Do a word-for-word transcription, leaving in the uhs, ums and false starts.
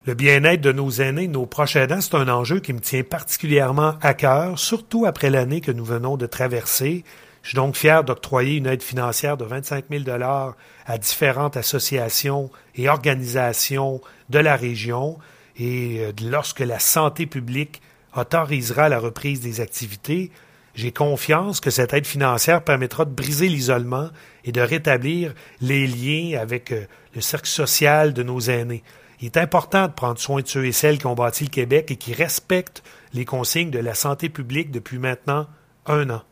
Le bien-être de nos aînés, de nos proches aidants, c'est un enjeu qui me tient particulièrement à cœur, surtout après l'année que nous venons de traverser. Je suis donc fier d'octroyer une aide financière de vingt-cinq mille dollars à différentes associations et organisations de la région. Et lorsque la santé publique autorisera la reprise des activités, j'ai confiance que cette aide financière permettra de briser l'isolement et de rétablir les liens avec le cercle social de nos aînés. Il est important de prendre soin de ceux et celles qui ont bâti le Québec et qui respectent les consignes de la santé publique depuis maintenant un an.